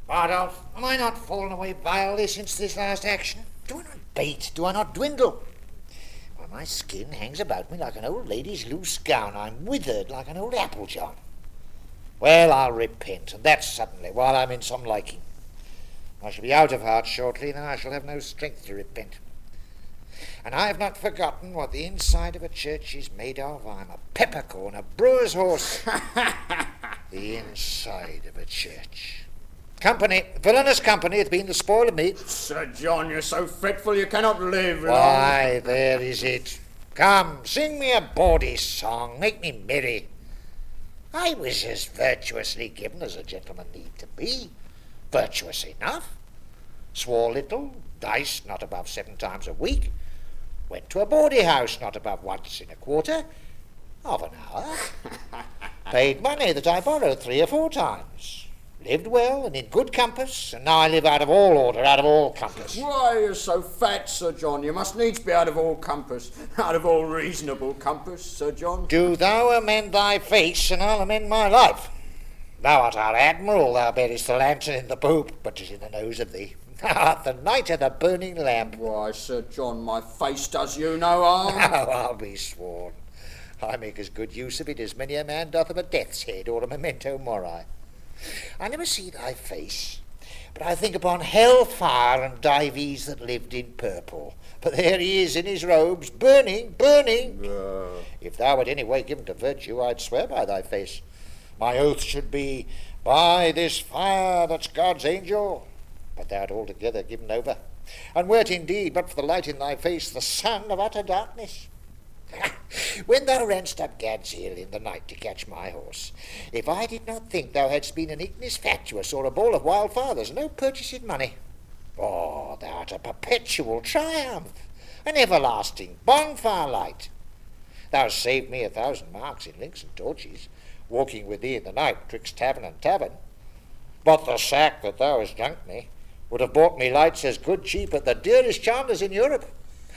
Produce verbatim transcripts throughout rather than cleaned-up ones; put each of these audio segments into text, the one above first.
Bardolph, am I not fallen away vilely since this last action? Do I not bate? Do I not dwindle? Why, my skin hangs about me like an old lady's loose gown. I'm withered like an old applejack. Well, I'll repent, and that suddenly, while I'm in some liking. I shall be out of heart shortly, and I shall have no strength to repent. And I have not forgotten what the inside of a church is made of. I'm a peppercorn, a brewer's horse. The inside of a church. Company, villainous company, hath been the spoil of me. Sir John, you're so fretful you cannot live long. Why, there is it. Come, sing me a bawdy song, make me merry. I was as virtuously given as a gentleman need to be. Virtuous enough. Swore little, diced not above seven times a week. Went to a bawdy house not above once in a quarter of an hour. Paid money that I borrowed three or four times. Lived well and in good compass, and now I live out of all order, out of all compass. Why, you're so fat, Sir John. You must needs be out of all compass, out of all reasonable compass, Sir John. Do thou amend thy face, and I'll amend my life. Thou art our admiral, thou bearest the lantern in the poop, but 'tis in the nose of thee. Thou art the knight of the burning lamp. Why, Sir John, my face does you no harm. Now I'll be sworn. I make as good use of it as many a man doth of a death's head or a memento mori. I never see thy face, but I think upon hell-fire and Dives that lived in purple. But there he is in his robes, burning, burning. Uh. If thou wert any way given to virtue, I'd swear by thy face. My oath should be, by this fire that's God's angel. But thou art altogether given over, and wert indeed, but for the light in thy face, the son of utter darkness. When thou ranst up Gad's Hill in the night to catch my horse, if I did not think thou hadst been an ignis fatuus or a ball of wild fathers, no purchase in money. Oh, thou art a perpetual triumph, an everlasting bonfire light. Thou hast saved me a thousand marks in links and torches, walking with thee in the night twixt tavern and tavern. But the sack that thou hast drunk me would have bought me lights as good cheap at the dearest chandlers in Europe.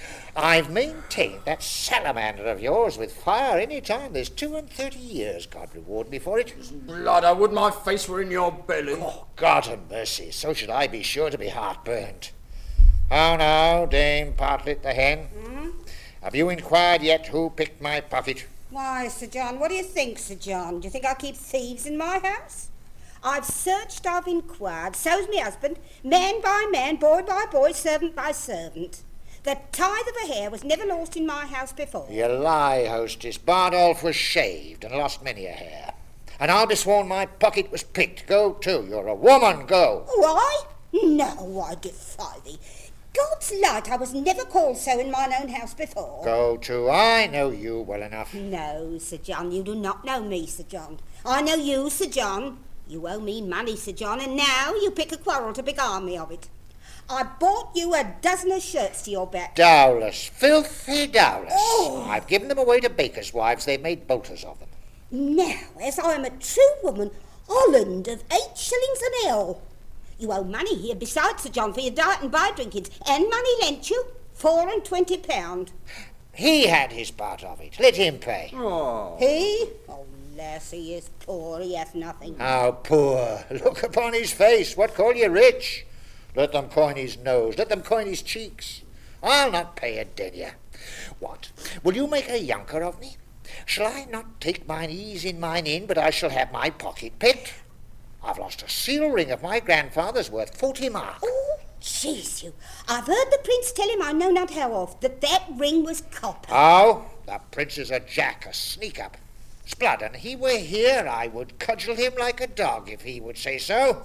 I've maintained that salamander of yours with fire any time there's two and thirty years, God reward me for it. Blood, I would my face were in your belly. Oh, God and mercy, so should I be sure to be heartburnt. How now, Dame Partlet the hen? Hmm? Have you inquired yet who picked my pocket? Why, Sir John, what do you think, Sir John? Do you think I keep thieves in my house? I've searched, I've inquired, so's me husband, man by man, boy by boy, servant by servant. The tithe of a hair was never lost in my house before. You lie, hostess. Bardolph was shaved and lost many a hair. And I'll be sworn my pocket was picked. Go to. You're a woman. Go. Why? No, I defy thee. God's light, I was never called so in mine own house before. Go to. I know you well enough. No, Sir John, you do not know me, Sir John. I know you, Sir John. You owe me money, Sir John, and now you pick a quarrel to beguile me of it. I bought you a dozen of shirts to your back. Dowless, filthy Dowless. Oh. I've given them away to bakers' wives. They've made bolters of them. Now, as I am a true woman, Holland of eight shillings an ell. You owe money here besides, Sir John, for your diet and by-drinkings, and money lent you, four and twenty pound. He had his part of it. Let him pay. Oh. He? Oh, lass, he is poor. He hath nothing. How poor. Look upon his face. What call you rich? Let them coin his nose. Let them coin his cheeks. I'll not pay a denier. What? Will you make a younker of me? Shall I not take mine ease in mine inn, but I shall have my pocket picked? I've lost a seal ring of my grandfather's worth forty mark. Oh, jeez, you. I've heard the prince tell him, I know not how oft, that that ring was copper. Oh, the prince is a jack, a sneak-up. Sblood, and he were here, I would cudgel him like a dog if he would say so.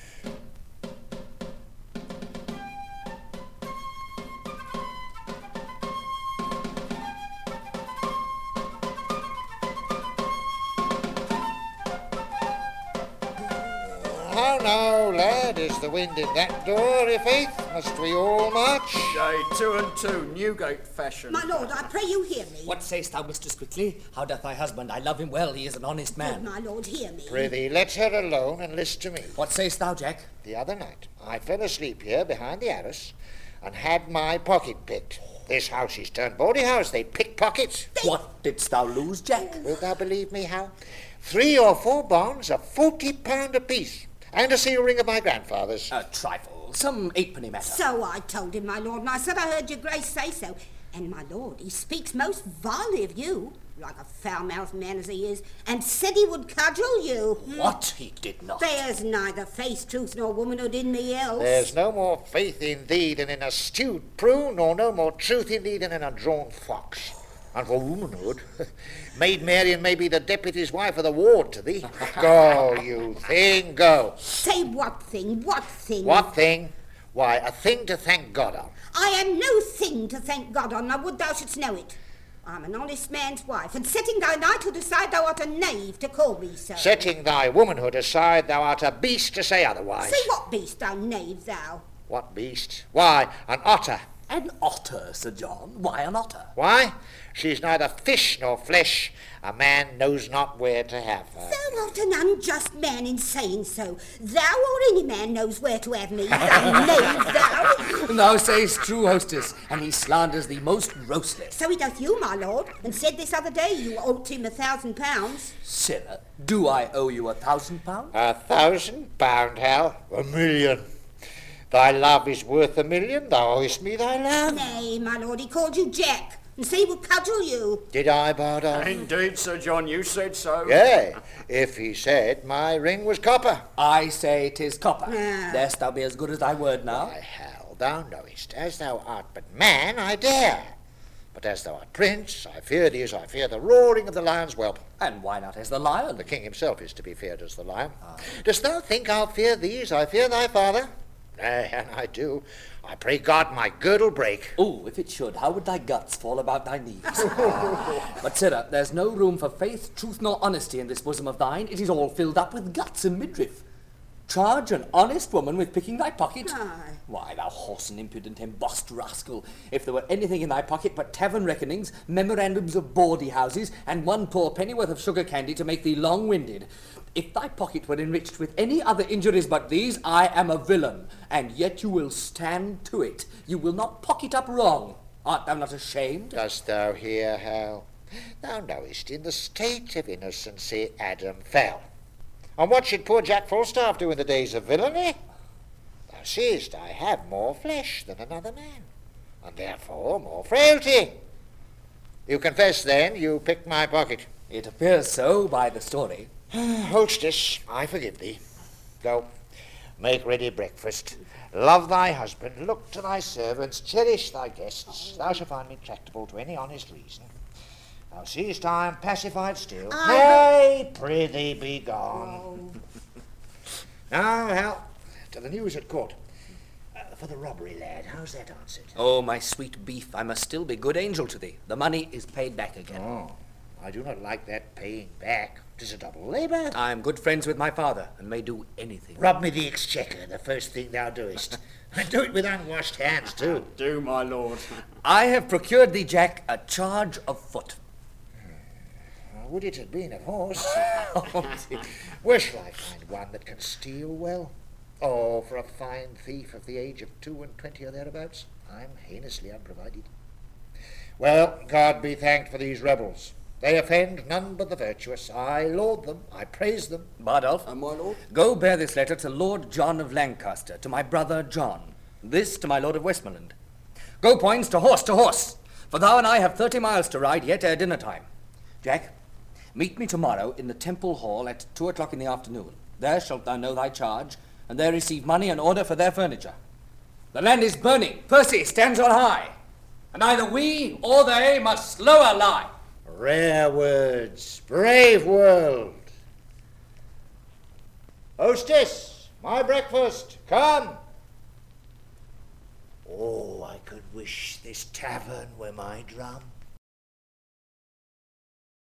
How now, lad, is the wind in that door, i' faith? Must we all march? Day two and two, Newgate fashion. My lord, I pray you hear me. What sayst thou, Mistress Quickly? How doth thy husband? I love him well, he is an honest Good, man. my lord, hear me. Prithee, let her alone and list to me. What sayst thou, Jack? The other night, I fell asleep here behind the arras and had my pocket picked. This house is turned bawdy house. They pick pockets. What didst thou lose, Jack? Wilt thou believe me how? Three or four bonds of forty pound apiece. and a seal ring of my grandfather's. A trifle, some eightpenny matter. So I told him, my lord, and I said I heard your grace say so. And, my lord, he speaks most vilely of you, like a foul-mouthed man as he is, and said he would cudgel you. What? He did not. There's neither face, truth, nor womanhood in me else. There's no more faith in thee than in a stewed prune, nor no more truth in thee than in a drawn fox. And for womanhood, Maid Marian may be the deputy's wife of the ward to thee. Go, you thing, go. Say what thing, what thing? What thing? Why, a thing to thank God on. I am no thing to thank God on, I would thou shouldst know it. I'm an honest man's wife, and setting thy knighthood aside, thou art a knave to call me so. Setting thy womanhood aside, thou art a beast to say otherwise. Say what beast, thou knave, thou? What beast? Why, an otter. An otter, Sir John? Why an otter? Why? She's neither fish nor flesh. A man knows not where to have her. Thou art an unjust man in saying so. Thou or any man knows where to have me, thou knave, thou. Thou say'st true, hostess, and he slanders thee most grossly. So he doth you, my lord, and said this other day you owed him a thousand pounds. Sirrah, do I owe you a thousand pounds? A thousand pound, Hal? A million. Thy love is worth a million. Thou owest me thy love. Nay, my lord, he called you Jack, and said he would cudgel you. Did I, Bardolph? Indeed, Sir John, you said so. Yea, if he said my ring was copper. I say 'tis copper. Ah. Darest thou be as good as thy word now? Why, Hal, thou knowest, as thou art but man, I dare. But as thou art prince, I fear thee as I fear the roaring of the lion's whelp. And why not as the lion? The king himself is to be feared as the lion. Dost thou think I'll fear thee as I fear thy father? Nay, and I do. I pray God my girdle break. Oh, if it should, how would thy guts fall about thy knees? But, sirrah, there's no room for faith, truth, nor honesty in this bosom of thine. It is all filled up with guts and midriff. Charge an honest woman with picking thy pocket? Aye. Why, thou horse and impudent embossed rascal, if there were anything in thy pocket but tavern reckonings, memorandums of bawdy houses, and one poor pennyworth of sugar candy to make thee long-winded, if thy pocket were enriched with any other injuries but these, I am a villain, and yet you will stand to it. You will not pocket up wrong. Art thou not ashamed? Dost thou hear, Hal? Thou knowest in the state of innocency Adam fell. And what should poor Jack Falstaff do in the days of villainy? Thou seest, I have more flesh than another man, and therefore more frailty. You confess, then, you picked my pocket. It appears so by the story. Hostess, I forgive thee. Go, make ready breakfast. Love thy husband, look to thy servants, cherish thy guests. Thou shalt find me tractable to any honest reason. Thou seest I am pacified still. I- Nay, prithee be gone. Now, Hal, to the news at court. Uh, for the robbery, lad, how's that answered? Oh, my sweet beef, I must still be good angel to thee. The money is paid back again. Oh, I do not like that paying back. 'Tis a double labour. I am good friends with my father, and may do anything. Rob me the exchequer, the first thing thou doest. And do it with unwashed hands, too. Do, my lord. I have procured thee, Jack, a charge of foot. Would it had been of horse? Where shall I find one that can steal well? Oh, for a fine thief of the age of two and twenty or thereabouts, I'm heinously unprovided. Well, God be thanked for these rebels. They offend none but the virtuous. I laud them, I praise them. Bardolph, And my lord? go bear this letter to Lord John of Lancaster, to my brother John. This to my Lord of Westmoreland. Go, Poins, to horse, to horse, for thou and I have thirty miles to ride yet ere dinner time. Jack, meet me tomorrow in the Temple Hall at two o'clock in the afternoon. There shalt thou know thy charge, and there receive money and order for their furniture. The land is burning. Percy stands on high, and either we or they must lower lie. Rare words, brave world. Hostess, my breakfast, come. Oh, I could wish this tavern were my drum.